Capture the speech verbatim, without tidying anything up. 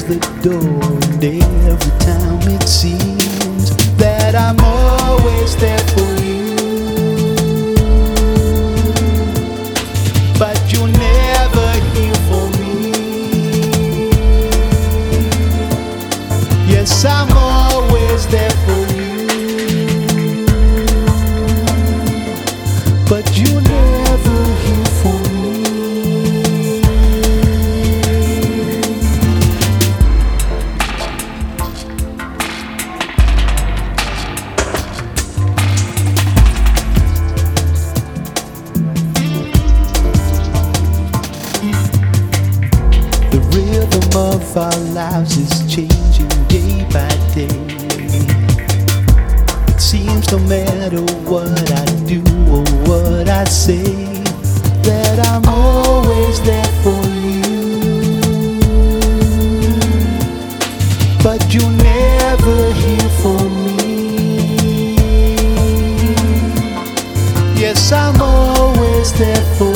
the door, and every time it seems that I'm always there for you, but you're never here for me. Yes, I'm always there for you, but you're never here for me. The rhythm of our lives is changing day by day. It seems no matter what I do or what I say, that I'm always there for you, but you're never here for me. Yes, I'm always there for you.